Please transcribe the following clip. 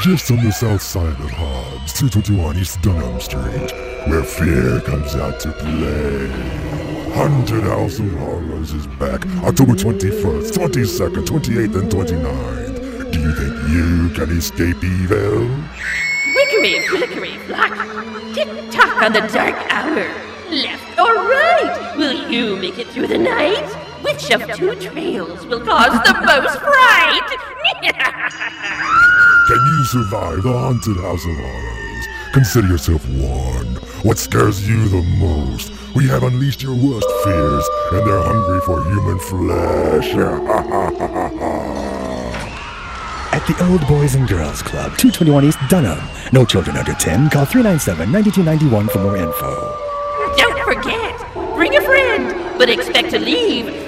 Just on the south side of Hobbs, 221 East Dunham Street, where fear comes out to play. Haunted House of Horrors is back October 21st, 22nd, 28th, and 29th. Do you think you can escape evil? Wickery, flickery, flock. Tick-tock on the dark hour. Left or right? Will you make it through the night? Which of two trails will cause the most fright? Can you survive the Haunted House of Horrors? Consider yourself warned. What scares you the most? We have unleashed your worst fears, and they're hungry for human flesh. At the Old Boys and Girls Club, 221 East Dunham. No children under 10. Call 397-9291 for more info. Don't forget, bring a friend, but expect to leave